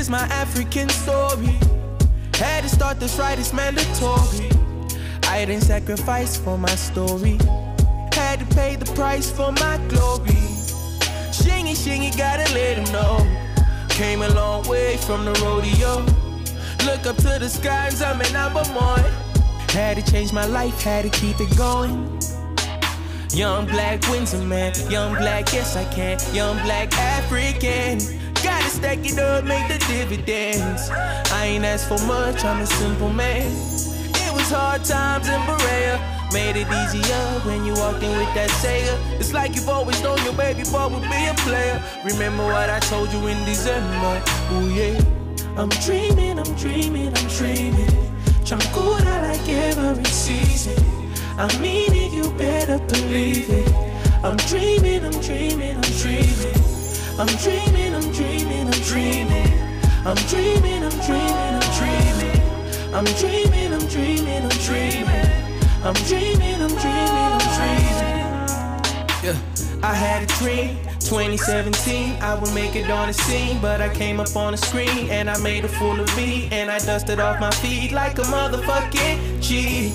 is my African story. Had to start this right, it's mandatory. I didn't sacrifice for my story. Had to pay the price for my glory. Shingy, shingy, gotta let him know. Came a long way from the rodeo. Look up to the skies, I'm an number one. Had to change my life, had to keep it going. Young black Windsor man, young black, yes I can. Young black African, gotta stack it up, make the dividends. I ain't asked for much, I'm a simple man. It was hard times in Berea, made it easier when you walked in with that Sega. It's like you've always known your baby boy would be a player. Remember what I told you in December, ooh yeah. I'm dreaming, I'm dreaming, I'm dreaming. Chankura like every season. I mean it, you better believe it. I'm dreaming, I'm dreaming, I'm dreaming. I'm dreaming, I'm dreaming, I'm dreaming. I'm dreaming, I'm dreaming, I'm dreaming. I'm dreaming, I'm dreaming, I'm dreaming. I'm dreaming, I'm dreaming, I'm dreaming. Yeah, I had a dream, 2017, I would make it on the scene. But I came up on the screen and I made a fool of me. And I dusted off my feet like a motherfucking G.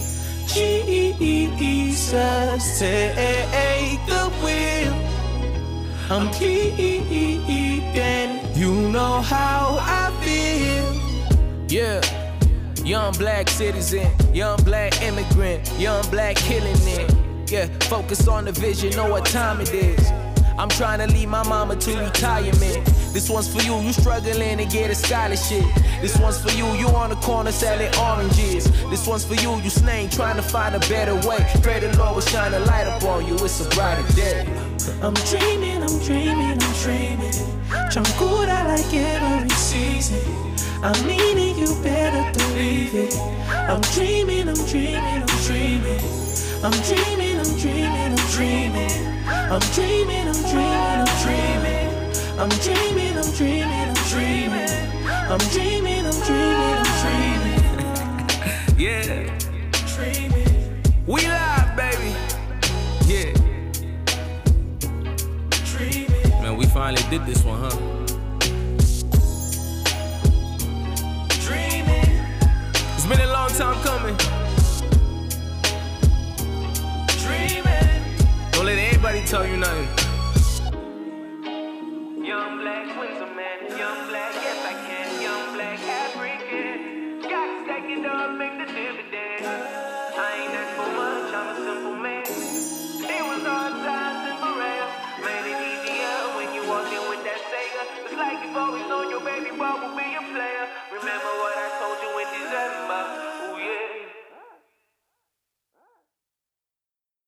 Jesus, take the wheel. I'm keeping, you know how I feel. Yeah, young black citizen, young black immigrant, young black killing it. Yeah, focus on the vision, know what time it is. I'm trying to lead my mama to retirement. This one's for you, you struggling to get a scholarship. This one's for you, you on the corner selling oranges. This one's for you, you snake trying to find a better way. Pray the Lord will shine a light up on you, it's a brighter day. I'm dreaming, I'm dreaming, I'm dreaming. Chankura like every season. I mean it, you better believe it. I'm dreaming, I'm dreaming, I'm dreaming. I'm dreaming, I'm dreaming, I'm dreaming. I'm dreaming, I'm dreaming, I'm dreaming. I'm dreaming, I'm dreaming, I'm dreaming. I'm dreaming, I'm dreaming, I'm dreaming. Yeah. Dreaming. We live, baby. Yeah. Dreaming. Man, we finally did this one, huh? Dreaming. It's been a long time coming. Don't let anybody tell you nothing. Young black Windsor man, young black, yes I can. Young black African, gotta stack it up, make the dividends. I ain't asked for much, I'm a simple man. It was hard times in Berea, made it easier when you walked in with that Sega. It's like you've always known your baby boy will be a